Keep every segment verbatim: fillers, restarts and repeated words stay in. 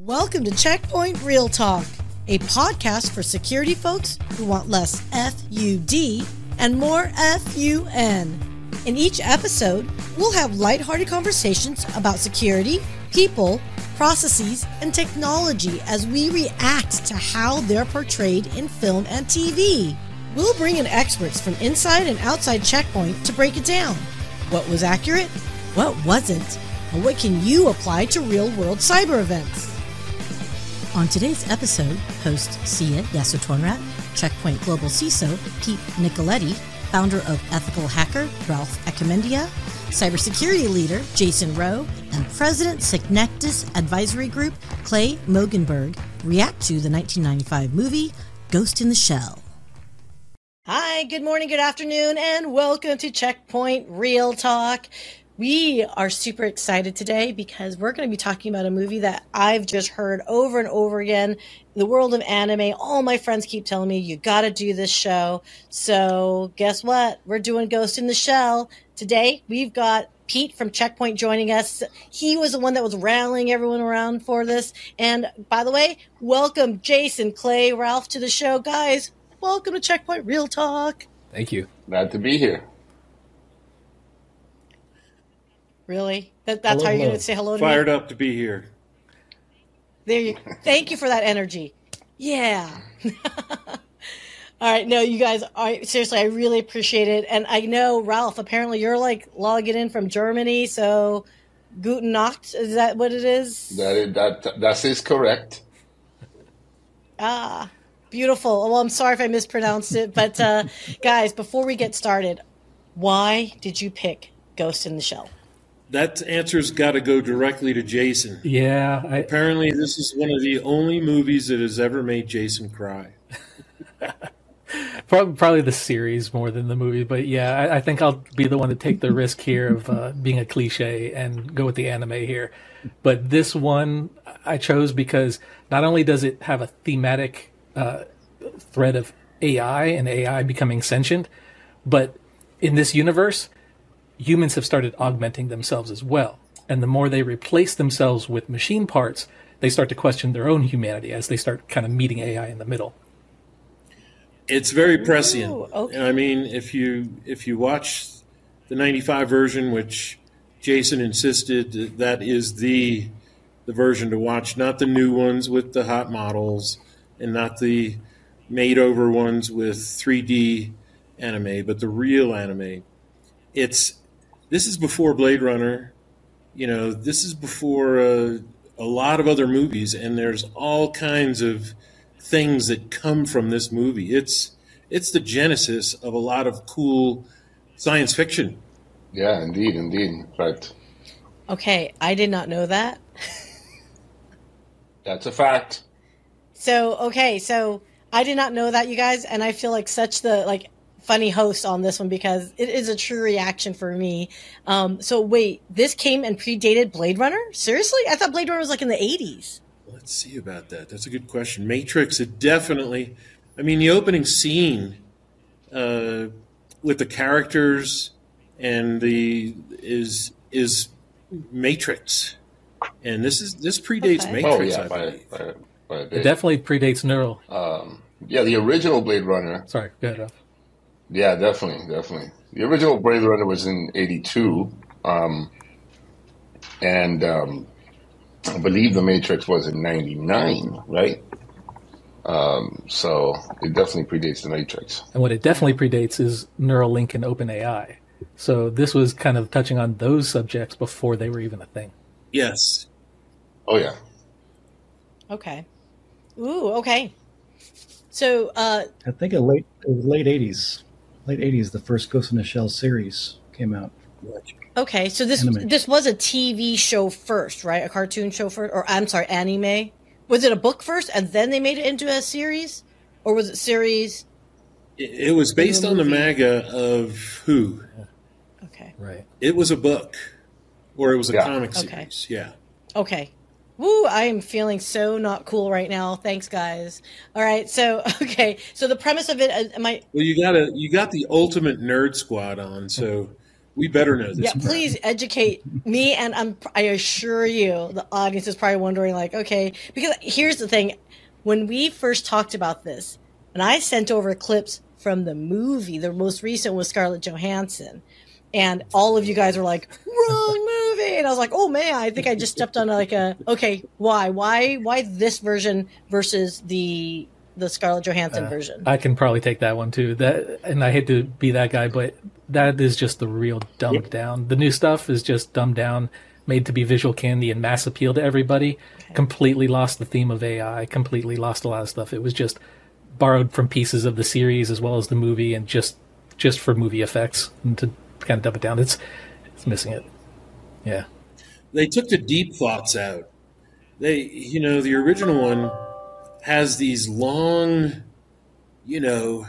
Welcome to Checkpoint Real Talk, a podcast for security folks who want less F U D and more F U N. In each episode, we'll have lighthearted conversations about security, people, processes, and technology as we react to how they're portrayed in film and T V. We'll bring in experts from inside and outside Checkpoint to break it down. What was accurate? What wasn't? And what can you apply to real-world cyber events? On today's episode, host Sia Yasotornrat, Checkpoint Global C I S O Pete Nicoletti, founder of Ethical Hacker Ralph Echemendia, cybersecurity leader Jason Rowe, and president Synectis Advisory Group Clay Mogenberg react to the nineteen ninety-five movie Ghost in the Shell. Hi, good morning, good afternoon, and welcome to Checkpoint Real Talk. We are super excited today because we're going to be talking about a movie that I've just heard over and over again. In the world of anime, all my friends keep telling me, you got to do this show. So guess what? We're doing Ghost in the Shell. Today, we've got Pete from Checkpoint joining us. He was the one that was rallying everyone around for this. And by the way, welcome Jason, Clay, Ralph to the show. Guys, welcome to Checkpoint Real Talk. Thank you. Glad to be here. Really? That, that's hello, how you're hello. going to say hello to Fired me? up to be here. There you Thank you for that energy. Yeah. All right. No, you guys, I, seriously, I really appreciate it. And I know, Ralph, apparently you're like logging in from Germany. So Guten Nacht, is that what it is? That is, that, that is correct. Ah, beautiful. Well, I'm sorry if I mispronounced it. But uh, guys, before we get started, why did you pick Ghost in the Shell? That answer's got to go directly to Jason. Yeah. I, Apparently, this is one of the only movies that has ever made Jason cry. probably, probably the series more than the movie. But yeah, I, I think I'll be the one to take the risk here of uh, being a cliche and go with the anime here. But this one I chose because not only does it have a thematic uh, thread of A I and A I becoming sentient, but in this universe, humans have started augmenting themselves as well. And the more they replace themselves with machine parts, they start to question their own humanity as they start kind of meeting A I in the middle. It's very prescient. Ooh, okay. I mean, if you if you watch the ninety-five version, which Jason insisted that is the the version to watch, not the new ones with the hot models and not the made-over ones with three D anime, but the real anime. It's This is before Blade Runner, you know, this is before uh, a lot of other movies, and there's all kinds of things that come from this movie. It's it's the genesis of a lot of cool science fiction. Yeah, indeed, indeed. Right. Okay, I did not know that. That's a fact. So, okay, so I did not know that, you guys, and I feel like such the, like, funny host on this one because it is a true reaction for me. Um, so wait, this came and predated Blade Runner? Seriously? I thought Blade Runner was like in the eighties. Let's see about that. That's a good question. Matrix, it definitely, I mean, the opening scene uh, with the characters and the is is Matrix, and this is this predates Okay. Matrix. Oh, yeah, I by, believe. by, by a It bit. definitely predates Neural. Um, yeah, the original Blade Runner. Sorry, go ahead, Ralph. Yeah, definitely, definitely. The original Blade Runner was in eighty-two, um, and um, I believe The Matrix was in ninety-nine, right? Um, so it definitely predates The Matrix. And what it definitely predates is Neuralink and OpenAI. So this was kind of touching on those subjects before they were even a thing. Yes. Oh, yeah. Okay. Ooh, okay. So, uh, I think it late it was late eighties, late eighties. The first Ghost in the Shell series came out. okay, so this Anime. this was a T V show first, right? A cartoon show first, or I'm sorry, anime. Was it a book first, and then they made it into a series, or was it series? It, it was based on the movie. manga of Who. Okay. Right. It was a book, or it was a Yeah. comic Okay. series. Yeah. Okay. Woo, I am feeling so not cool right now. Thanks, guys. All right, so, okay. So the premise of it, uh, am I, Well, you got a you got the ultimate nerd squad on, so We better know this. Yeah, please educate me, and I'm, I assure you, the audience is probably wondering, like, okay, because here's the thing. When we first talked about this, and I sent over clips from the movie, the most recent was Scarlett Johansson, and all of you guys were like, wrong movie, and I was like, oh man, I think I just stepped on like a, okay, why? Why Why this version versus the the Scarlett Johansson Uh, version? I can probably take that one too. That, and I hate to be that guy, but that is just the real dumbed Yep. down. The new stuff is just dumbed down, made to be visual candy and mass appeal to everybody. Okay. Completely lost the theme of A I. Completely lost a lot of stuff. It was just borrowed from pieces of the series as well as the movie, and just just for movie effects. And to kind of dumb it down, it's it's missing it. Yeah. They took the deep thoughts out. They, you know, the original one has these long, you know,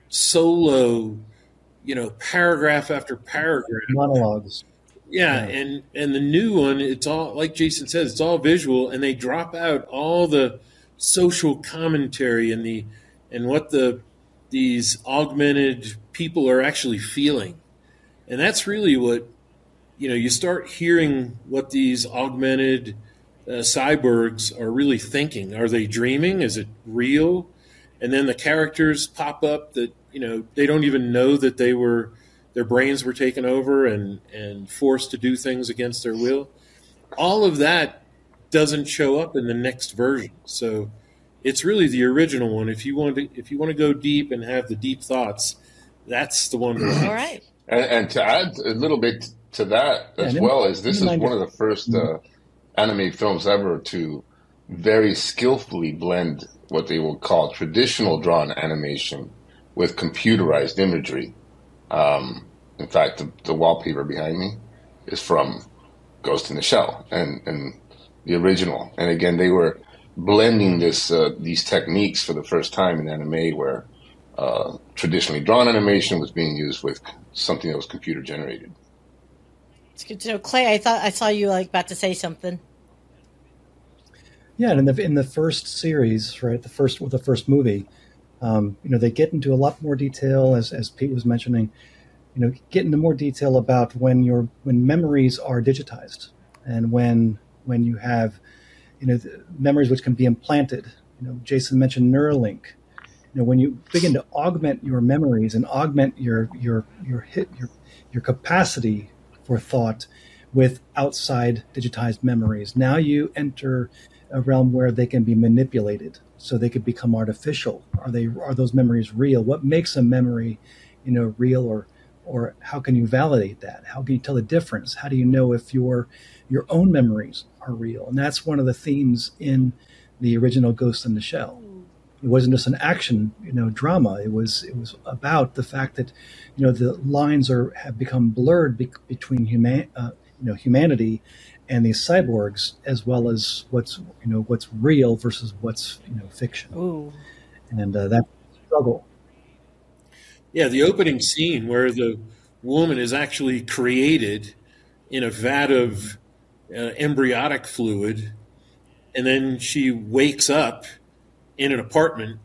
solo, you know, paragraph after paragraph. Monologues. Yeah, Yeah. and and the new one, it's all like Jason says, it's all visual, and they drop out all the social commentary and the and what the these augmented people are actually feeling, and that's really what, you know, you start hearing what these augmented uh, cyborgs are really thinking. Are they dreaming? Is it real? And then the characters pop up that, you know, they don't even know that they were, their brains were taken over and, and forced to do things against their will. All of that doesn't show up in the next version. So it's really the original one. If you want to, if you want to go deep and have the deep thoughts, that's the one to watch. All right. And, and to add a little bit to that Yeah, as and well, is this is remind one us- of the first uh, anime films ever to very skillfully blend what they will call traditional drawn animation with computerized imagery. Um, in fact, the, the wallpaper behind me is from Ghost in the Shell and, and the original. And again, they were blending this uh, these techniques for the first time in anime, where uh, traditionally drawn animation was being used with something that was computer generated. It's good to know. Clay, I thought I saw you like about to say something. Yeah, and in the in the first series, right, the first with the first movie, um, you know, they get into a lot more detail, as as Pete was mentioning. You know, get into more detail about when your when memories are digitized, and when when you have, you know, the memories which can be implanted. You know, Jason mentioned Neuralink. You know, when you begin to augment your memories and augment your your your hit your your capacity for thought with outside digitized memories, now you enter a realm where they can be manipulated, so they could become artificial. Are they are those memories real? What makes a memory, you know, real, or or how can you validate that? How can you tell the difference? How do you know if your your own memories are real? And that's one of the themes in the original Ghost in the Shell. It wasn't just an action, you know, drama. It was it was about the fact that, you know, the lines are have become blurred be, between human, uh, you know, humanity and these cyborgs, as well as what's you know what's real versus what's you know fiction. Ooh. And uh, that struggle. Yeah, the opening scene where the woman is actually created in a vat of uh, embryonic fluid, and then she wakes up in an apartment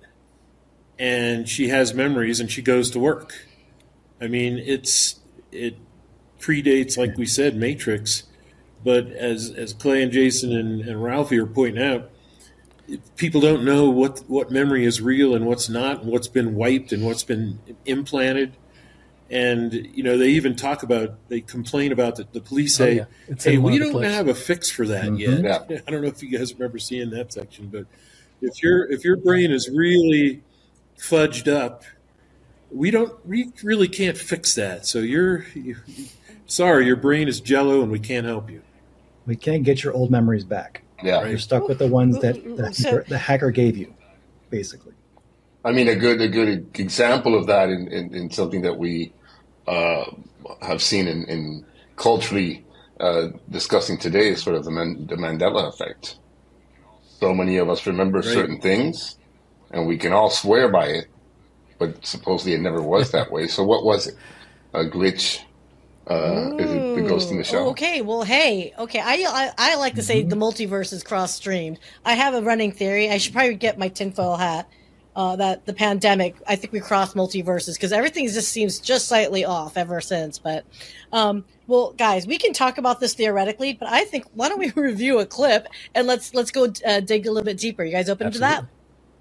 and she has memories and she goes to work. I mean, it's it predates, like we said, Matrix, but as as Clay and Jason and, and Ralphie are pointing out, people don't know what what memory is real and what's not, and what's been wiped and what's been implanted. And you know, they even talk about, they complain about that. The police say, Oh, yeah. It's "Hey, in one we of the don't clips. have a fix for that Mhm. yet." Yeah. I don't know if you guys remember seeing that section, but if your if your brain is really fudged up, we don't we really can't fix that. So you're you, sorry, your brain is jello, and we can't help you. We can't get your old memories back. Yeah. You're stuck with the ones that the, So- the hacker gave you, basically. I mean, a good a good example of that in, in, in something that we uh, have seen in, in culturally uh, discussing today is sort of the, Man, the Mandela effect. So many of us remember Right. certain things, and we can all swear by it, but supposedly it never was that way. So what was it? A glitch? Uh, is it the Ghost in the Shell? Oh, okay, well, hey, okay. I I, I like to say the multiverse is cross streamed. I have a running theory. I should probably get my tinfoil hat. uh, that the pandemic, I think we crossed multiverses because everything just seems just slightly off ever since. But, um, well, guys, we can talk about this theoretically, but I think why don't we review a clip and let's let's go uh, dig a little bit deeper. You guys open Absolutely. to that?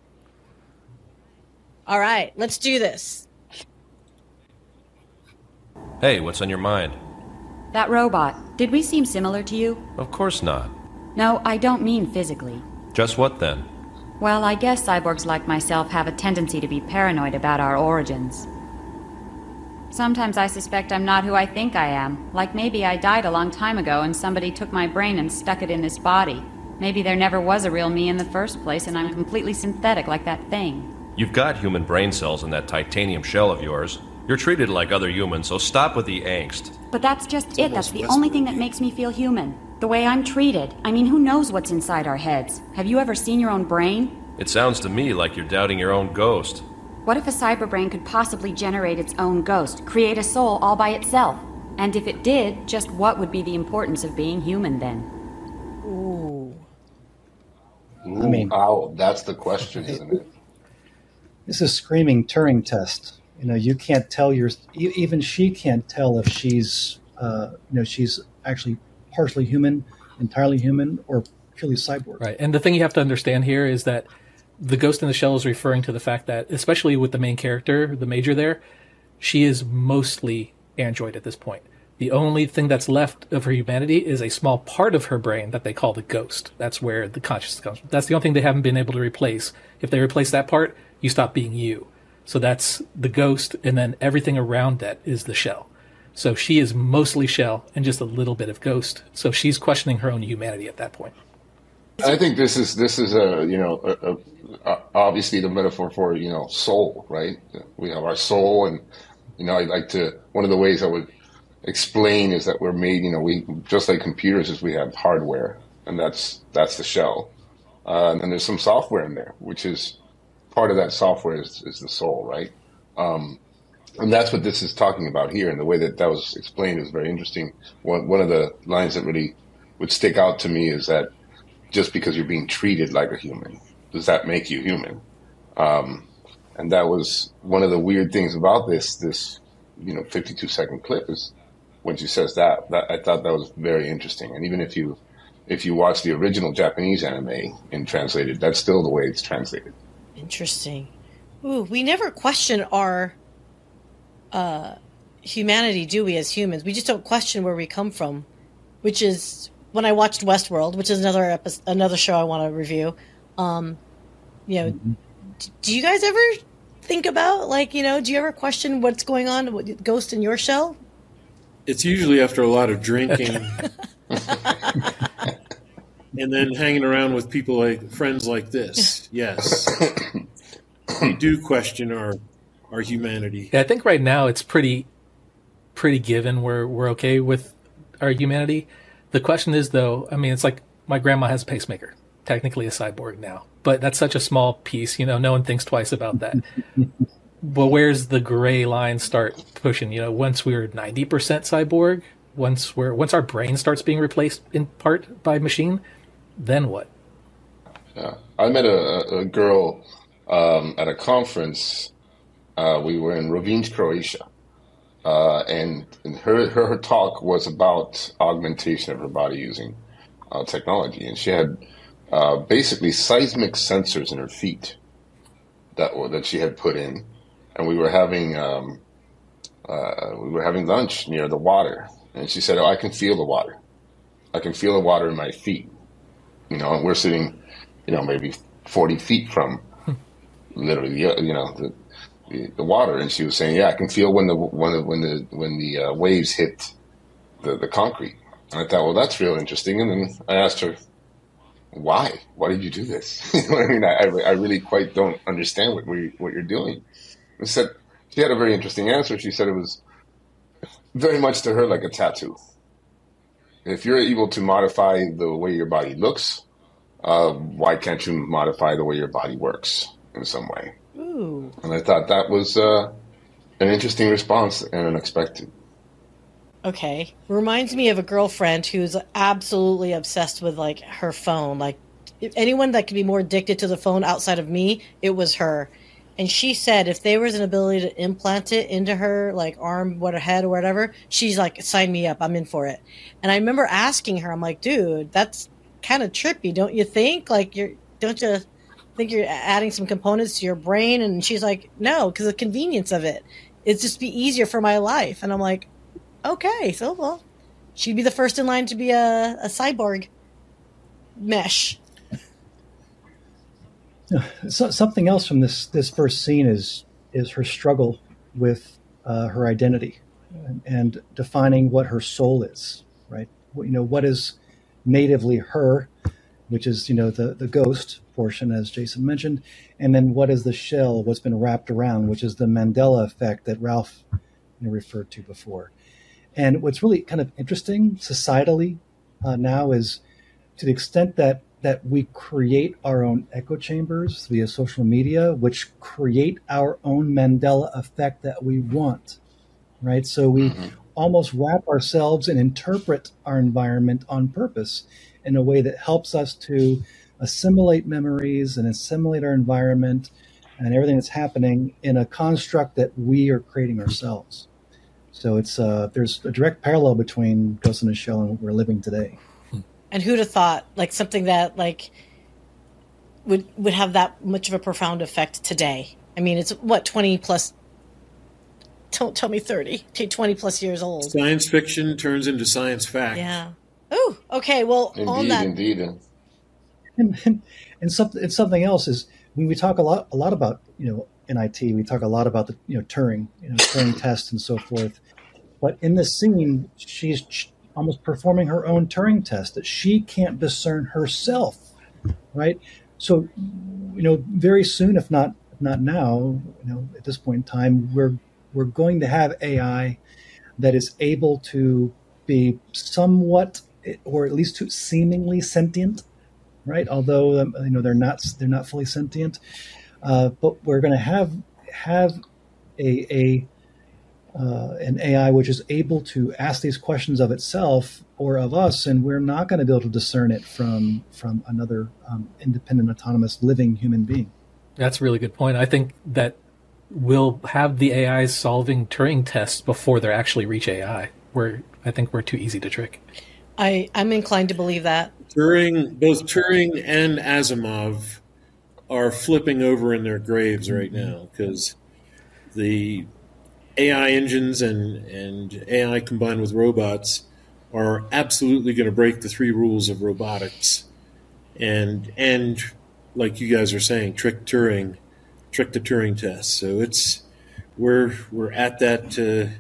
All right, let's do this. Hey, what's on your mind? That robot, did we seem similar to you? Of course not. No, I don't mean physically. Just what then? Well, I guess cyborgs like myself have a tendency to be paranoid about our origins. Sometimes I suspect I'm not who I think I am. Like maybe I died a long time ago and somebody took my brain and stuck it in this body. Maybe there never was a real me in the first place and I'm completely synthetic like that thing. You've got human brain cells in that titanium shell of yours. You're treated like other humans, so stop with the angst. But that's just It's it. That's the almost only thing Westworld. that makes me feel human. The way I'm treated. I mean, who knows what's inside our heads? Have you ever seen your own brain? It sounds to me like you're doubting your own ghost. What if a cyberbrain could possibly generate its own ghost, create a soul all by itself? And if it did, just what would be the importance of being human then? Ooh. Ooh, I mean- ow, that's the question, isn't it? This is screaming Turing test. You know, you can't tell your e- even she can't tell if she's uh, you know she's actually partially human, entirely human, or purely cyborg. Right. And the thing you have to understand here is that the ghost in the shell is referring to the fact that, especially with the main character, the major there, she is mostly android at this point. The only thing that's left of her humanity is a small part of her brain that they call the ghost. That's where the consciousness comes from. That's the only thing they haven't been able to replace. If they replace that part, you stop being you. So that's the ghost, and then everything around that is the shell. So she is mostly shell and just a little bit of ghost. So she's questioning her own humanity at that point. I think this is this is a you know a, a, a, obviously the metaphor for you know soul, right? We have our soul, and you know I like to one of the ways I would explain is that we're made you know we just like computers is we have hardware, and that's that's the shell, uh, and then there's some software in there, which is part of that software is, is the soul, right? Um, and that's what this is talking about here, and the way that that was explained is very interesting. One one of the lines that really would stick out to me is that just because you're being treated like a human, does that make you human? Um, and that was one of the weird things about this, this, you know, fifty-two second clip is when she says that, that, I thought that was very interesting. And even if you, if you watch the original Japanese anime in translated, that's still the way it's translated. Interesting. Ooh, we never question our uh, humanity, do we, as humans? We just don't question where we come from, which is when I watched Westworld, which is another episode, another show I want to review. Um, you know, Mm-hmm. d- do you guys ever think about, like, you know, do you ever question what's going on with Ghost in your shell? It's usually after a lot of drinking and then hanging around with people like friends like this. Yes. We do question our our humanity. Yeah, I think right now it's pretty pretty given we're we're okay with our humanity. The question is though, I mean, it's like my grandma has a pacemaker, technically a cyborg now, but that's such a small piece, you know, no one thinks twice about that. But where's the gray line start pushing? You know, once we're ninety percent cyborg, once we're once our brain starts being replaced in part by machine, then what? Yeah, I met a, a girl um, at a conference. Uh, we were in Rovinj, Croatia, uh, and, and her, her her talk was about augmentation of her body using uh, technology, and she had uh, basically seismic sensors in her feet that were, that she had put in, and we were having um, uh, we were having lunch near the water, and she said, "Oh, I can feel the water. I can feel the water in my feet." You know, and we're sitting, you know, maybe forty feet from literally, you know, the, the the water, and she was saying, "Yeah, I can feel when the when the when the when the uh, waves hit the the concrete." And I thought, well, that's real interesting. And then I asked her, "Why? Why did you do this?" You know what I mean? I I really quite don't understand what we what you're doing. And said she had a very interesting answer. She said it was very much to her like a tattoo. If you're able to modify the way your body looks, uh, why can't you modify the way your body works in some way? Ooh. And I thought that was uh, an interesting response and unexpected. Okay. Reminds me of a girlfriend who's absolutely obsessed with, like, her phone. Like, if anyone that could be more addicted to the phone outside of me, it was her. And she said if there was an ability to implant it into her, like arm, what, head or whatever, she's like, sign me up. I'm in for it. And I remember asking her, I'm like, dude, that's kind of trippy, don't you think? Like, you're, don't you think you're adding some components to your brain? And she's like, no, because the convenience of it. It'd just be easier for my life. And I'm like, okay, so, well, she'd be the first in line to be a, a cyborg mesh. So, something else from this this first scene is is her struggle with uh, her identity and, and defining what her soul is, right? You know, what is natively her, which is, you know, the, the ghost portion, as Jason mentioned, and then what is the shell, what's been wrapped around, which is the Mandela effect that Ralph, you know, referred to before. And what's really kind of interesting societally uh, now is to the extent that that we create our own echo chambers via social media, which create our own Mandela effect that we want, right? So we mm-hmm. almost wrap ourselves and interpret our environment on purpose in a way that helps us to assimilate memories and assimilate our environment and everything that's happening in a construct that we are creating ourselves. So it's uh, there's a direct parallel between Ghost in the Shell and what we're living today. And who'd have thought, like, something that, like, would would have that much of a profound effect today? I mean, it's, what, twenty plus, don't tell me thirty, twenty plus years old. Science fiction turns into science fact. Yeah. Oh, okay, well, indeed, on that. Indeed, And, and, and, something, and something else is, when we talk a lot a lot about, you know, N I T, we talk a lot about the, you know, Turing, you know, Turing tests and so forth. But in this scene, she's almost performing her own Turing test that she can't discern herself, right? So, you know, very soon, if not if not now, you know, at this point in time, we're we're going to have A I that is able to be somewhat, or at least to seemingly sentient, right? Although um, you know they're not they're not fully sentient, uh, but we're going to have have a a Uh, an A I which is able to ask these questions of itself or of us, and we're not going to be able to discern it from from another um, independent, autonomous, living human being. That's a really good point. I think that we'll have the A Is solving Turing tests before they actually reach A I. We're, I think we're too easy to trick. I, I'm inclined to believe that. Turing, both Turing and Asimov are flipping over in their graves right now because the A I engines and, and A I combined with robots are absolutely going to break the three rules of robotics and, and like you guys are saying, trick Turing, trick the Turing test. So it's we're we're at that uh,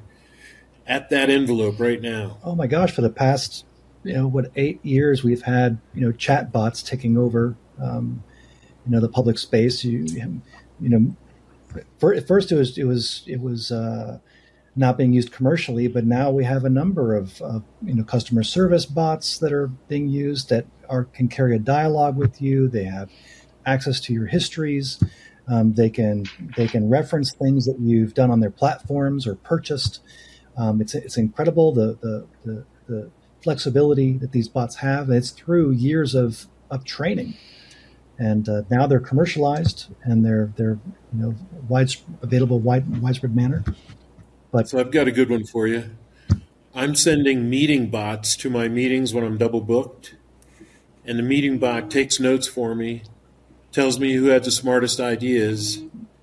at that envelope right now. Oh my gosh! For the past, you know, what eight years we've had, you know, chat bots taking over, um, you know, the public space. You, you know. At first, it was it was it was uh, not being used commercially, but now we have a number of, of you know customer service bots that are being used that are can carry a dialogue with you. They have access to your histories. Um, they can they can reference things that you've done on their platforms or purchased. Um, it's it's incredible the, the the the flexibility that these bots have, and it's through years of of training. And uh, now they're commercialized and they're they're you know wide available wide widespread manner. But so I've got a good one for you. I'm sending meeting bots to my meetings when I'm double booked, and the meeting bot takes notes for me, tells me who had the smartest ideas,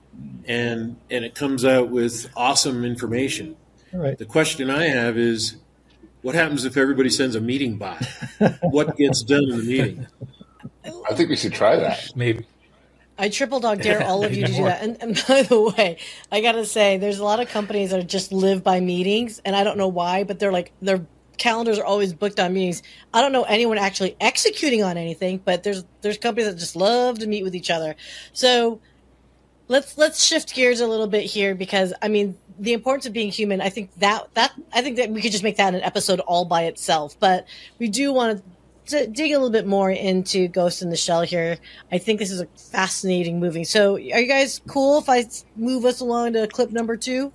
and and it comes out with awesome information. All right. The question I have is, what happens if everybody sends a meeting bot? What gets done in the meeting? I think we should try that. Maybe. I triple dog dare all of you to do that. And, and by the way, I got to say, there's a lot of companies that just live by meetings, and I don't know why, but they're like, their calendars are always booked on meetings. I don't know anyone actually executing on anything, but there's there's companies that just love to meet with each other. So let's let's shift gears a little bit here, because I mean, the importance of being human, I think that that I think that we could just make that an episode all by itself. But we do want to to dig a little bit more into Ghost in the Shell here. I think this is a fascinating movie. So are you guys cool if I move us along to clip number two?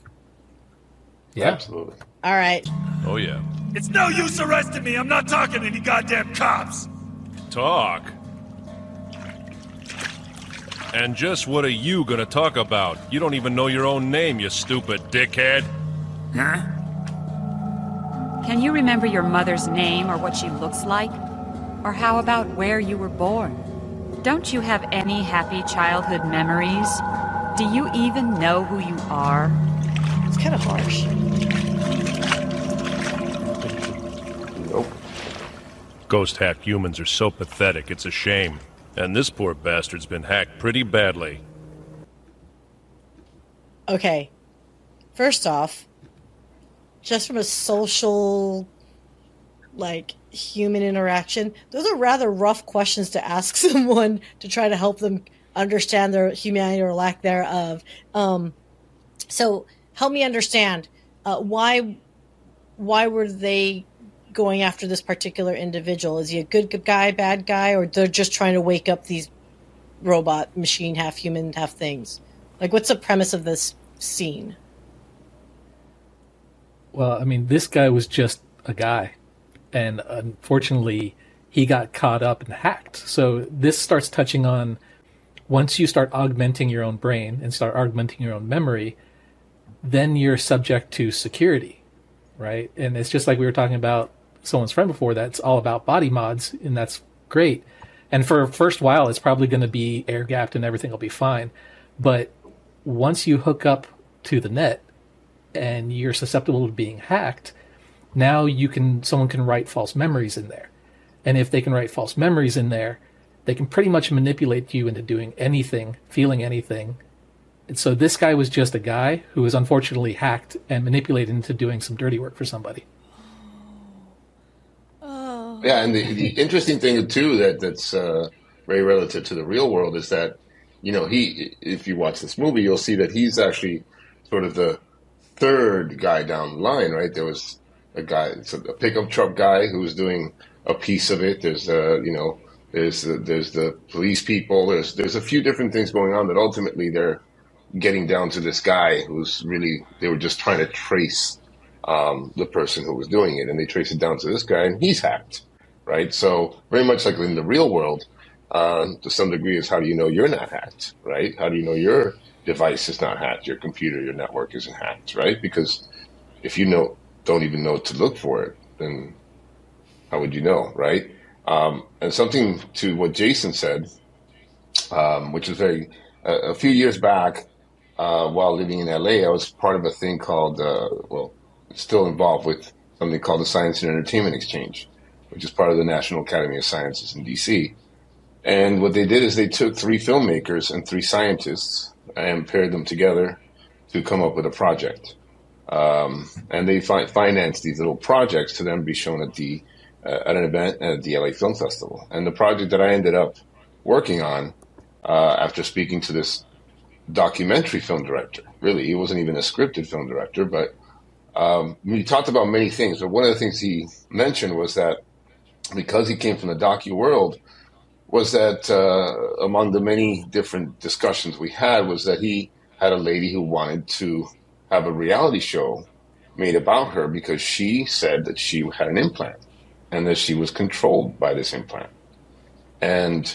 Yeah. Absolutely. All right. Oh, yeah. It's no use arresting me. I'm not talking to any goddamn cops. Talk. And just what are you gonna talk about? You don't even know your own name, you stupid dickhead. Huh? Can you remember your mother's name or what she looks like? Or how about where you were born? Don't you have any happy childhood memories? Do you even know who you are? It's kind of harsh. Nope. Ghost-hacked humans are so pathetic, it's a shame. And this poor bastard's been hacked pretty badly. Okay. First off, just from a social, like, human interaction, those are rather rough questions to ask someone to try to help them understand their humanity or lack thereof. Um, so help me understand, uh, why why were they going after this particular individual? Is he a good guy, bad guy, or they're just trying to wake up these robot, machine, half human, half things? Like, what's the premise of this scene? Well, I mean, this guy was just a guy, and unfortunately, he got caught up and hacked. So this starts touching on, once you start augmenting your own brain and start augmenting your own memory, then you're subject to security, right? And it's just like we were talking about someone's friend before, that's all about body mods, and that's great. And for a first while, it's probably going to be air gapped and everything will be fine. But once you hook up to the net and you're susceptible to being hacked, now you can someone can write false memories in there. And if they can write false memories in there, they can pretty much manipulate you into doing anything, feeling anything. And so this guy was just a guy who was unfortunately hacked and manipulated into doing some dirty work for somebody. Oh. Yeah, and the, the interesting thing too that that's uh, very relative to the real world is that, you know, he, if you watch this movie, you'll see that he's actually sort of the third guy down the line, right? There was a guy, a pickup truck guy who was doing a piece of it. There's, uh, you know, there's the, there's the police people. There's there's a few different things going on that ultimately they're getting down to this guy who's really, they were just trying to trace um, the person who was doing it, and they trace it down to this guy, and he's hacked, right? So very much like in the real world, uh, to some degree, is how do you know you're not hacked, right? How do you know your device is not hacked, your computer, your network isn't hacked, right? Because if you know, don't even know to look for it, then how would you know, right? Um, and something to what Jason said, um, which was very, uh, a few years back, uh, while living in L A, I was part of a thing called, uh, well, still involved with something called the Science and Entertainment Exchange, which is part of the National Academy of Sciences in D C. And what they did is they took three filmmakers and three scientists and paired them together to come up with a project. Um, and they fi- financed these little projects to then be shown at the uh, at an event at the L A Film Festival. And the project that I ended up working on, uh, after speaking to this documentary film director, really, he wasn't even a scripted film director, but um, we talked about many things. But one of the things he mentioned was that because he came from the docu world, was that uh, among the many different discussions we had was that he had a lady who wanted to have a reality show made about her because she said that she had an implant and that she was controlled by this implant. And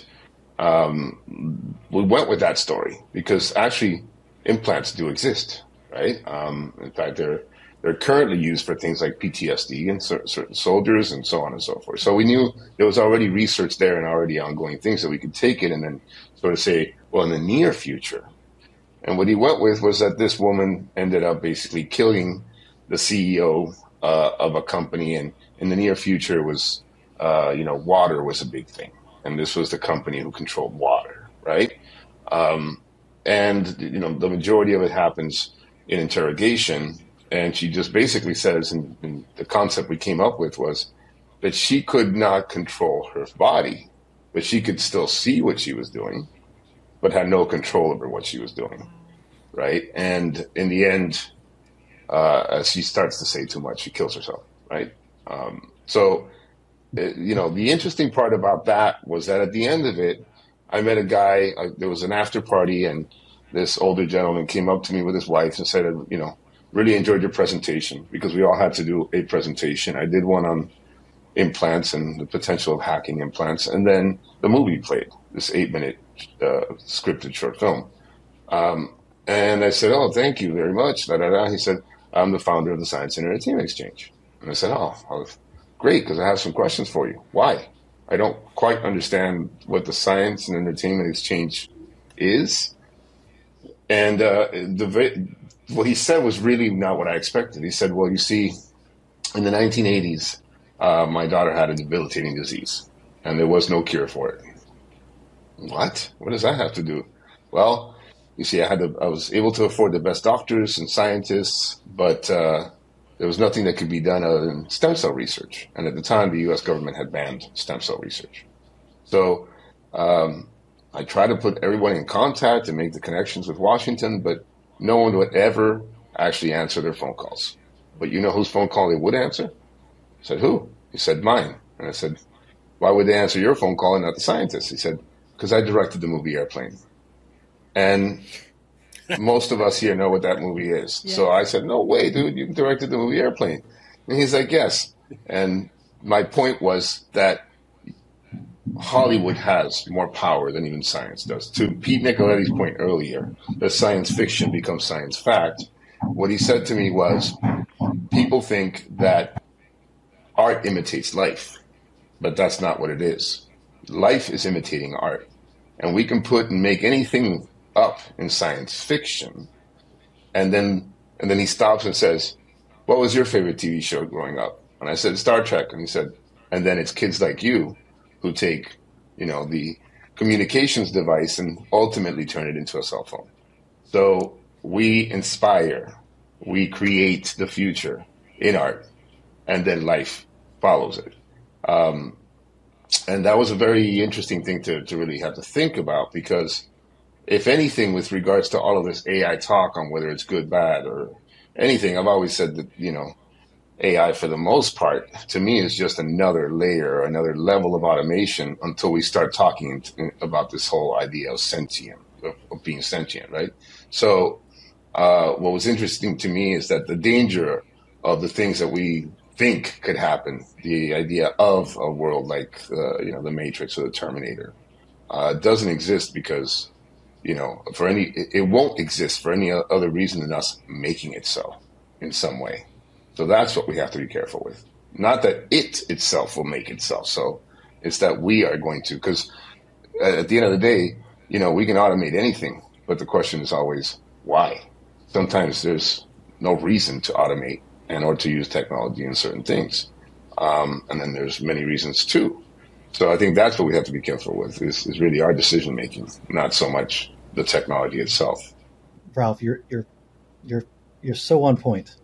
um, we went with that story because actually implants do exist, right? Um, in fact, they're they're currently used for things like P T S D in cer- certain soldiers and so on and so forth. So we knew there was already research there and already ongoing things that we could take it and then sort of say, well, in the near future. And what he went with was that this woman ended up basically killing the C E O uh, of a company, and in the near future was, uh, you know, water was a big thing, and this was the company who controlled water, right? Um, and you know, the majority of it happens in interrogation, and she just basically says, and, and the concept we came up with was that she could not control her body, but she could still see what she was doing, but had no control over what she was doing, right? And in the end, uh, as she starts to say too much, she kills herself, right? Um, so, it, you know, the interesting part about that was that at the end of it, I met a guy, uh, there was an after party, and this older gentleman came up to me with his wife and said, you know, really enjoyed your presentation, because we all had to do a presentation. I did one on implants and the potential of hacking implants. And then the movie played, this eight-minute uh, scripted short film. Um, and I said, oh, thank you very much. Da, da, da. He said, I'm the founder of the Science and Entertainment Exchange. And I said, oh, oh great, because I have some questions for you. Why? I don't quite understand what the Science and Entertainment Exchange is. And uh, the, what he said was really not what I expected. He said, well, you see, in the nineteen eighties, uh, my daughter had a debilitating disease, and there was no cure for it. What? What does that have to do? Well, you see, I had to, I was able to afford the best doctors and scientists, but uh, there was nothing that could be done other than stem cell research. And at the time, the U S government had banned stem cell research. So um, I tried to put everyone in contact and make the connections with Washington, but no one would ever actually answer their phone calls. But you know whose phone call they would answer? I said, who? He said, mine. And I said, why would they answer your phone call and not the scientists? He said, because I directed the movie Airplane. And most of us here know what that movie is. Yeah. So I said, no way, dude, you directed the movie Airplane. And he's like, yes. And my point was that Hollywood has more power than even science does. To Pete Nicoletti's point earlier, that science fiction becomes science fact, what he said to me was, people think that art imitates life, but that's not what it is. Life is imitating art. And we can put and make anything up in science fiction. And then and then he stops and says, what was your favorite T V show growing up? And I said, Star Trek. And he said, and then it's kids like you who take, you know, the communications device and ultimately turn it into a cell phone. So we inspire, we create the future in art, and then life follows it. Um, and that was a very interesting thing to, to really have to think about, because if anything, with regards to all of this A I talk on whether it's good, bad, or anything, I've always said that, you know, A I, for the most part, to me, is just another layer, another level of automation until we start talking about this whole idea of sentient, of, of being sentient, right? So uh, what was interesting to me is that the danger of the things that we think could happen, the idea of a world like, uh, you know, the Matrix or the Terminator, uh, doesn't exist because, you know, for any, it, it won't exist for any other reason than us making it so in some way. So that's what we have to be careful with. Not that it itself will make itself so. It's that we are going to, because at the end of the day, you know, we can automate anything, but the question is always why. Sometimes there's no reason to automate and or to use technology in certain things. Um, and then there's many reasons too. So I think that's what we have to be careful with, is, is really our decision making, not so much the technology itself. Ralph, you're you're you're you're so on point.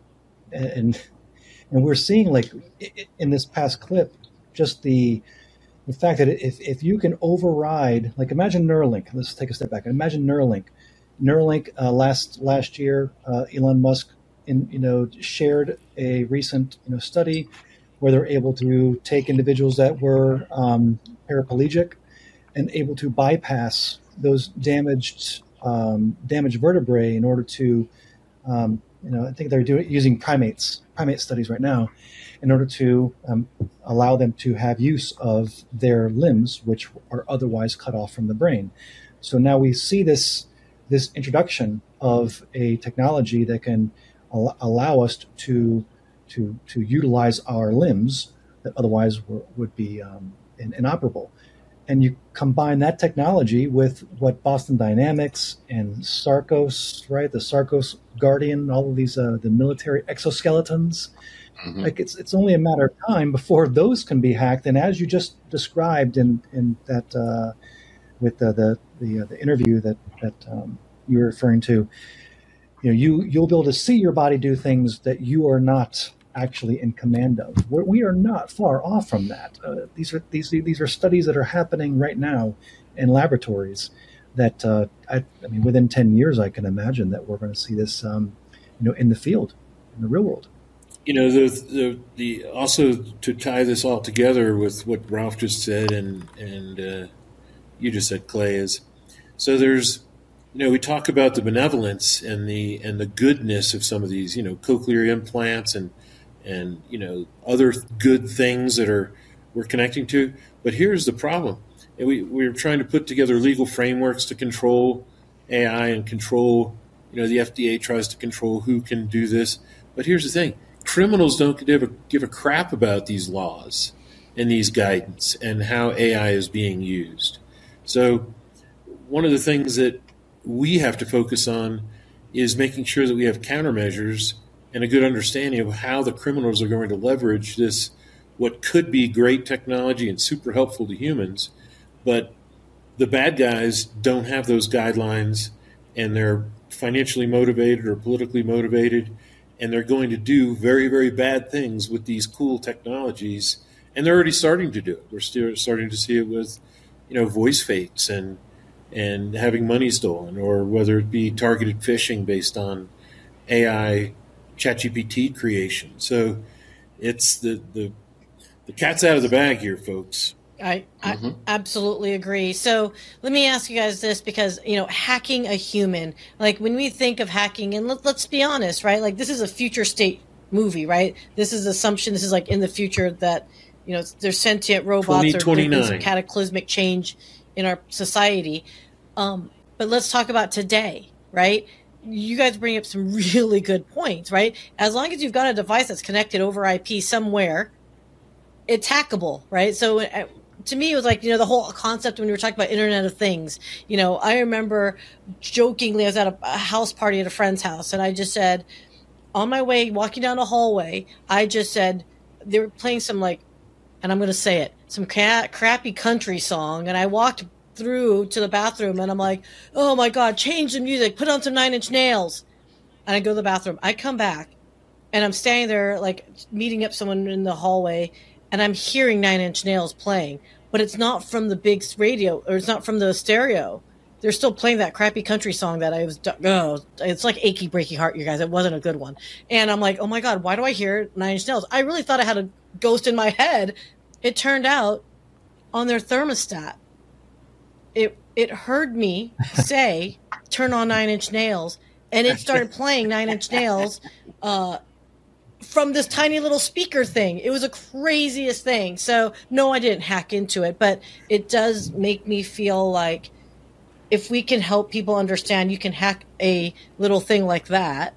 And and we're seeing, like, in this past clip, just the the fact that if, if you can override, like, imagine Neuralink. Let's take a step back. Imagine Neuralink. Neuralink uh, last last year, uh, Elon Musk, in you know shared a recent you know study where they're able to take individuals that were um, paraplegic and able to bypass those damaged um, damaged vertebrae in order to um, You know, I think they're doing using primates, primate studies right now, in order to um, allow them to have use of their limbs, which are otherwise cut off from the brain. So now we see this this introduction of a technology that can al- allow us to to to utilize our limbs that otherwise were, would be um, in, inoperable. And you combine that technology with what Boston Dynamics and Sarcos, right? The Sarcos Guardian, all of these, uh, the military exoskeletons. Mm-hmm. Like it's it's only a matter of time before those can be hacked. And as you just described in in that uh, with the the the, uh, the interview that that um, you were referring to, you know, you you'll be able to see your body do things that you are not actually in command of. We're, we are not far off from that. Uh, these are these these are studies that are happening right now in laboratories. That uh, I, I mean, within ten years, I can imagine that we're going to see this, um, you know, in the field, in the real world. You know, the the, the also to tie this all together with what Ralph just said and and uh, you just said, Clay, is so there's. You know, we talk about the benevolence and the and the goodness of some of these, you know, cochlear implants and and you know other good things that are we're connecting to. But here's the problem: we we're trying to put together legal frameworks to control A I and control. You know, the F D A tries to control who can do this. But here's the thing: criminals don't give a, give a crap about these laws and these guidance and how A I is being used. So one of the things that we have to focus on is making sure that we have countermeasures and a good understanding of how the criminals are going to leverage this, what could be great technology and super helpful to humans, but the bad guys don't have those guidelines, and they're financially motivated or politically motivated, and they're going to do very, very bad things with these cool technologies, and they're already starting to do it. We're still starting to see it with, you know, voice fakes and and having money stolen, or whether it be targeted phishing based on A I ChatGPT creation. So it's the the the cat's out of the bag here, folks. I, I Mm-hmm. absolutely agree. So let me ask you guys this, because, you know, hacking a human, like when we think of hacking, and let, let's be honest, right? Like this is a future state movie, right? This is assumption. This is like in the future that, you know, there's sentient robots or there's a cataclysmic change in our society. Um, but let's talk about today, right? You guys bring up some really good points, right? As long as you've got a device that's connected over I P somewhere, it's hackable, right? So uh, to me, it was like, you know, the whole concept when we were talking about Internet of Things. You know, I remember jokingly, I was at a, a house party at a friend's house, and I just said, on my way, walking down a hallway, I just said, they were playing some like, and I'm going to say it, some ca- crappy country song, and I walked through to the bathroom, and I'm like, oh my God, change the music, put on some Nine Inch Nails. And I go to the bathroom. I come back, and I'm standing there, like, meeting up someone in the hallway, and I'm hearing Nine Inch Nails playing, but it's not from the big radio, or it's not from the stereo. They're still playing that crappy country song that I was, oh, it's like Achy Breaky Heart, you guys. It wasn't a good one. And I'm like, oh my God, why do I hear Nine Inch Nails? I really thought I had a ghost in my head. It turned out on their thermostat, it it heard me say, turn on Nine Inch Nails, and it started playing Nine Inch Nails uh, from this tiny little speaker thing. It was the craziest thing. So, no, I didn't hack into it, but it does make me feel like if we can help people understand you can hack a little thing like that,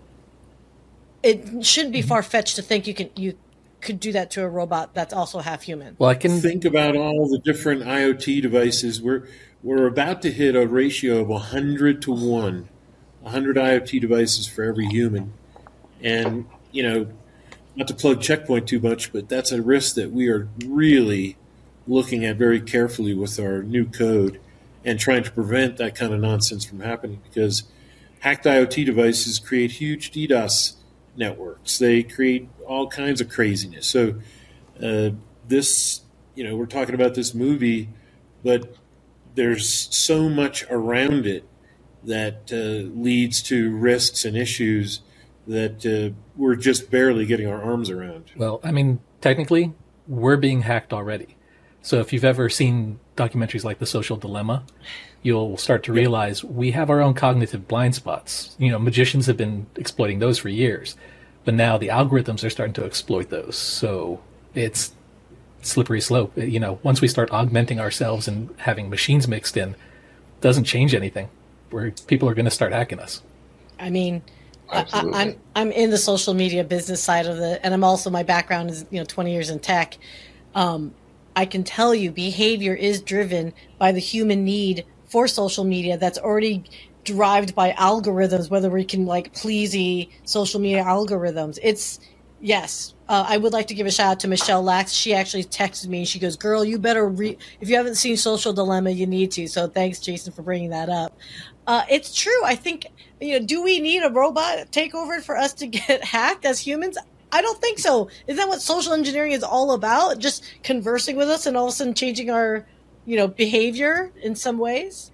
it shouldn't be far-fetched to think you can you could do that to a robot that's also half human. Well, I can Think about all the different IoT devices. We're we're about to hit a ratio of one hundred to one, one hundred IoT devices for every human. And, you know, not to plug Checkpoint too much, but that's a risk that we are really looking at very carefully with our new code and trying to prevent that kind of nonsense from happening, because hacked IoT devices create huge DDoS networks. They create all kinds of craziness. So uh, this, you know, we're talking about this movie, but there's so much around it that uh, leads to risks and issues that uh, we're just barely getting our arms around. Well, I mean, technically, we're being hacked already. So if you've ever seen documentaries like The Social Dilemma, you'll start to realize we have our own cognitive blind spots. You know, magicians have been exploiting those for years, but now the algorithms are starting to exploit those. So it's slippery slope. You know, once we start augmenting ourselves and having machines mixed in, it doesn't change anything. Where people are going to start hacking us. I mean, I, Absolutely. I'm I'm in the social media business side of it, and I'm also, my background is, you know, twenty years in tech. Um, I can tell you behavior is driven by the human need for social media that's already derived by algorithms, whether we can like pleasy social media algorithms. It's, yes, uh, I would like to give a shout out to Michelle Lax. She actually texted me and she goes, girl, you better read, if you haven't seen Social Dilemma, you need to. So thanks, Jason, for bringing that up. Uh, it's true. I think, you know, do we need a robot takeover for us to get hacked as humans? I don't think so. Isn't that what social engineering is all about? Just conversing with us and all of a sudden changing our, you know, behavior in some ways?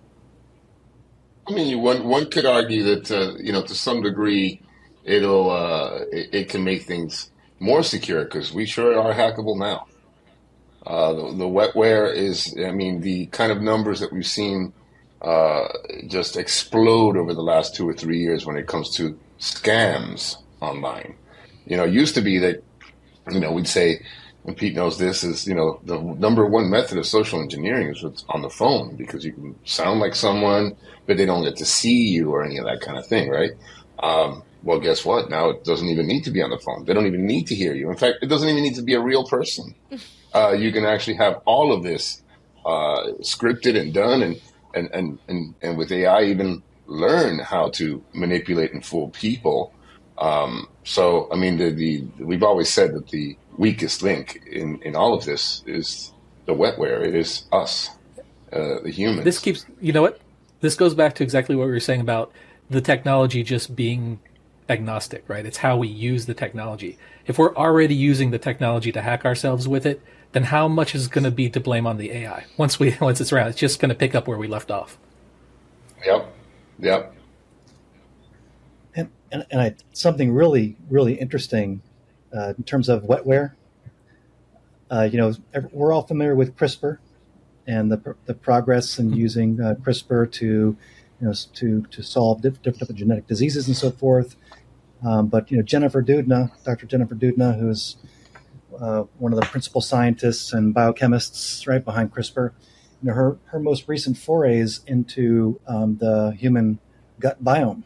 I mean, one one could argue that uh, you know, to some degree, it'll uh, it, it can make things more secure, because we sure are hackable now. Uh, the, the wetware is, I mean, the kind of numbers that we've seen uh, just explode over the last two or three years when it comes to scams online. You know, it used to be that, you know, we'd say, and Pete knows this, is, you know, the number one method of social engineering is what's on the phone, because you can sound like someone, but they don't get to see you or any of that kind of thing, right? Um, well, guess what? Now it doesn't even need to be on the phone. They don't even need to hear you. In fact, it doesn't even need to be a real person. Uh, you can actually have all of this uh, scripted and done, and, and, and, and, and with A I even learn how to manipulate and fool people. Um, so, I mean, the, the we've always said that the weakest link in, in all of this is the wetware. It is us, uh, the humans. This keeps, you know what? This goes back to exactly what we were saying about the technology just being agnostic, right? It's how we use the technology. If we're already using the technology to hack ourselves with it, then how much is going to be to blame on the A I? Once we once it's around, it's just going to pick up where we left off. Yep. Yep. And, and, and I, something really, really interesting uh, in terms of wetware. Uh, you know, we're all familiar with CRISPR and the the progress in using uh, CRISPR to, you know, to to solve different, different genetic diseases and so forth. Um, but you know, Jennifer Doudna, Doctor Jennifer Doudna, who's uh, one of the principal scientists and biochemists right behind CRISPR, you know, her her most recent forays into um, the human gut biome,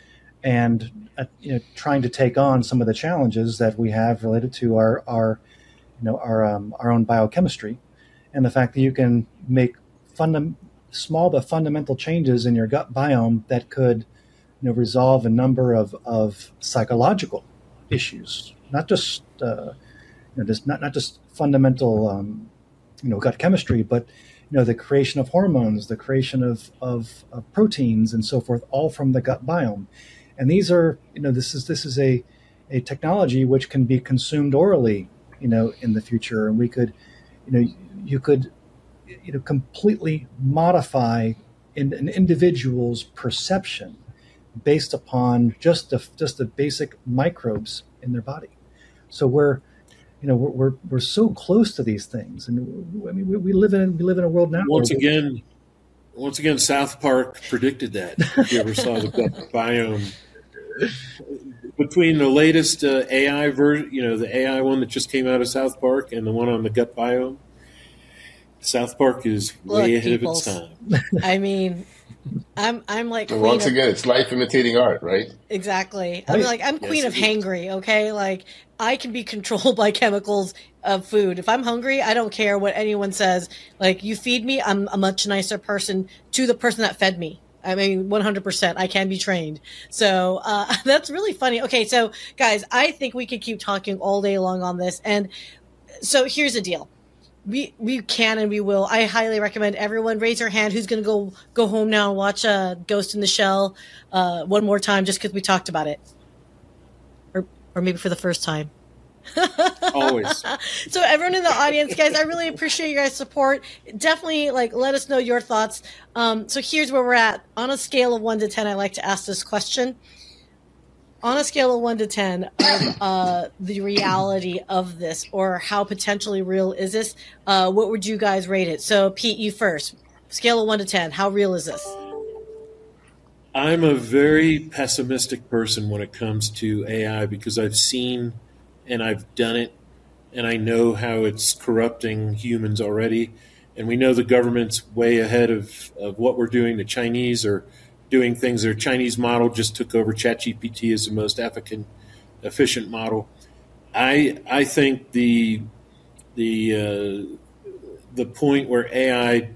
and uh, you know, trying to take on some of the challenges that we have related to our our you know our um, our own biochemistry, and the fact that you can make fundam- small but fundamental changes in your gut biome that could, you know, resolve a number of, of psychological issues, not just uh, you know, just not not just fundamental um, you know gut chemistry, but you know the creation of hormones, the creation of, of of proteins and so forth, all from the gut biome. And these are, you know, this is this is a a technology which can be consumed orally, you know, in the future, and we could, you know, you could, you know, completely modify in, an individual's perception based upon just the just the basic microbes in their body. So we're, you know, we're we're, we're so close to these things, and I mean, we, we live in we live in a world now. Once again, once again, South Park predicted that. If you ever saw the gut biome, between the latest uh, A I version, you know, the A I one that just came out of South Park, and the one on the gut biome, South Park is way Look, ahead peoples. of its time. I mean, I'm I'm like And queen once of, again, it's life imitating art, right? exactly. I'm Right. like I'm Yes, queen of it is. hangry. Okay, like I can be controlled by chemicals of food. If I'm hungry, I don't care what anyone says. Like you feed me, I'm a much nicer person to the person that fed me. I mean, one hundred percent. I can be trained. So uh, that's really funny. Okay, so guys, I think we could keep talking all day long on this. And so here's the deal. We we can and we will. I highly recommend everyone raise their hand who's going to go go home now and watch uh, Ghost in the Shell uh, one more time just because we talked about it. Or, or maybe for the first time. Always. So everyone in the audience, guys, I really appreciate your guys' support. Definitely, like, let us know your thoughts. Um, so here's where we're at. On a scale of one to ten, I like to ask this question. On a scale of one to ten of uh, the reality of this, or how potentially real is this, uh, what would you guys rate it? So, Pete, you first. Scale of one to ten, how real is this? I'm a very pessimistic person when it comes to A I because I've seen and I've done it, and I know how it's corrupting humans already. And we know the government's way ahead of, of what we're doing. The Chinese are doing things. Their Chinese model just took over. ChatGPT is the most efficient, efficient model. I I think the the uh, the point where A I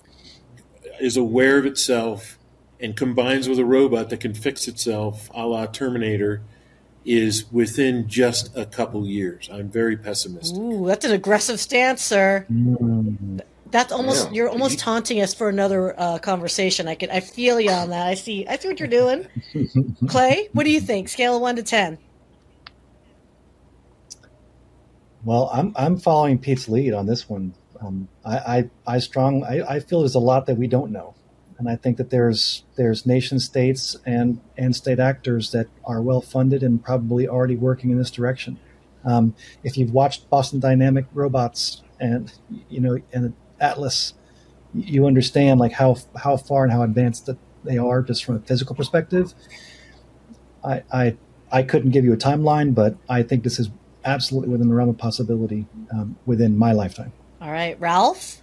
is aware of itself and combines with a robot that can fix itself, a la Terminator, is within just a couple years. I'm very pessimistic. Ooh, that's an aggressive stance, sir. Mm. That's almost Yeah. you're almost taunting us for another uh, conversation. I can I feel you on that. I see I see what you're doing. Clay, what do you think? Scale of one to ten. Well, I'm I'm following Pete's lead on this one. Um, I, I I strong I, I feel there's a lot that we don't know, and I think that there's there's nation states and and state actors that are well funded and probably already working in this direction. Um, if you've watched Boston Dynamic Robots and you know and Atlas, you understand like how how far and how advanced that they are just from a physical perspective. I I I couldn't give you a timeline, but I think this is absolutely within the realm of possibility um, within my lifetime. All right, Ralph?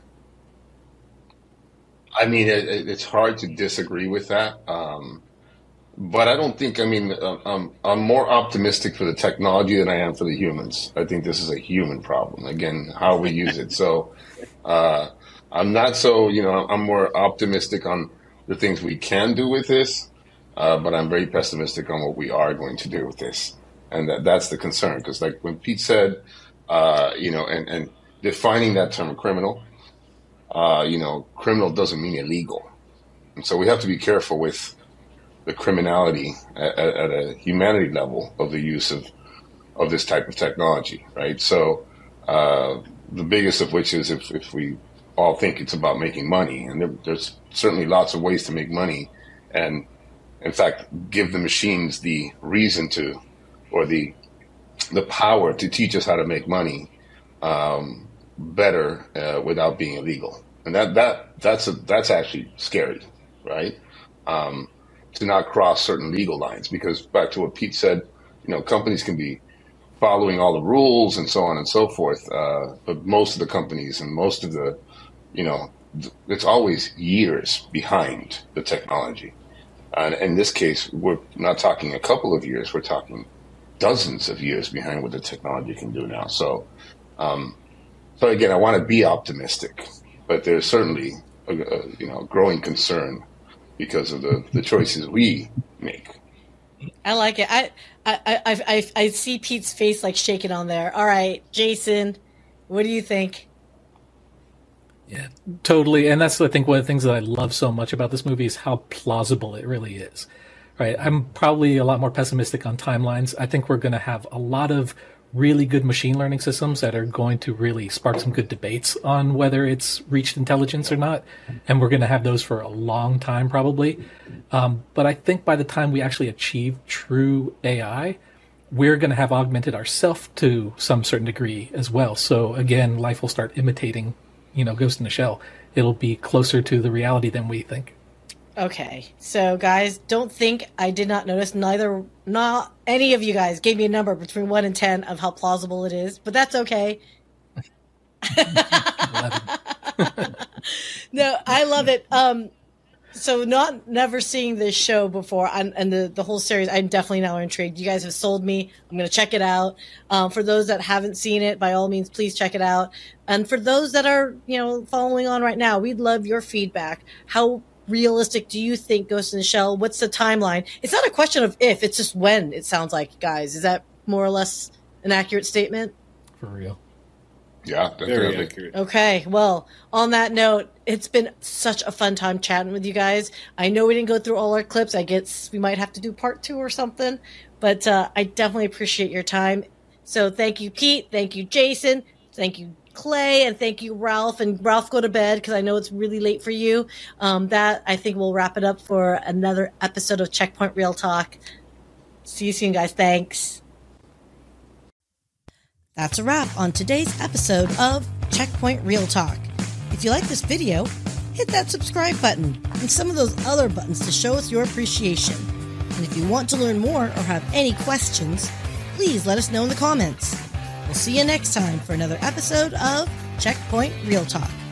I mean, it, it's hard to disagree with that. Um, but I don't think, I mean, I'm, I'm more optimistic for the technology than I am for the humans. I think this is a human problem. Again, how we use it. So uh, I'm not so, you know, I'm more optimistic on the things we can do with this. Uh, but I'm very pessimistic on what we are going to do with this. And that, that's the concern. Because like when Pete said, uh, you know, and, and defining that term criminal, uh, you know, criminal doesn't mean illegal. And so we have to be careful with the criminality at, at a humanity level of the use of, of this type of technology, right? So uh, the biggest of which is if, if we all think it's about making money. And there, there's certainly lots of ways to make money. And in fact, give the machines the reason to, or the the power to teach us how to make money um, better uh, without being illegal, and that that that's a, that's actually scary, right? Um, to not cross certain legal lines, because back to what Pete said, you know, companies can be following all the rules and so on and so forth, uh, but most of the companies and most of the, you know, it's always years behind the technology. And in this case, we're not talking a couple of years, we're talking dozens of years behind what the technology can do now. So, um, so again, I want to be optimistic, but there's certainly a, a you know growing concern because of the, the choices we make. I like it. I, I, I, I, I see Pete's face like shaking on there. All right, Jason, what do you think? Yeah, totally. And that's, I think, one of the things that I love so much about this movie is how plausible it really is. Right? I'm probably a lot more pessimistic on timelines. I think we're going to have a lot of really good machine learning systems that are going to really spark some good debates on whether it's reached intelligence or not. And we're going to have those for a long time, probably. Um, but I think by the time we actually achieve true A I, we're going to have augmented ourselves to some certain degree as well. So again, life will start imitating, you know, Ghost in the Shell. It'll be closer to the reality than we think. Okay, so guys, don't think I did not notice. Neither, not any of you guys gave me a number between one and ten of how plausible it is, but that's okay. No, I love it. Um, so not never seeing this show before and, and the, the whole series, I'm definitely now intrigued. You guys have sold me. I'm going to check it out. Um, for those that haven't seen it, by all means, please check it out. And for those that are, you know, following on right now, we'd love your feedback. How realistic do you think Ghost in the Shell? What's the timeline? It's not a question of if, it's just when, it sounds like, guys. Is that more or less an accurate statement? For real. Yeah, definitely. Very accurate. Okay, well, on that note, it's been such a fun time chatting with you guys. I know we didn't go through all our clips. I guess we might have to do part two or something, but uh, I definitely appreciate your time. So thank you, Pete. Thank you, Jason. Thank you, Clay, and thank you, Ralph. And Ralph, go to bed because I know it's really late for you. Um, that, I think, will wrap it up for another episode of Checkpoint Real Talk. See you soon, guys. Thanks. That's a wrap on today's episode of Checkpoint Real Talk. If you like this video, hit that subscribe button and some of those other buttons to show us your appreciation. And if you want to learn more or have any questions, please let us know in the comments. We'll see you next time for another episode of Checkpoint Real Talk.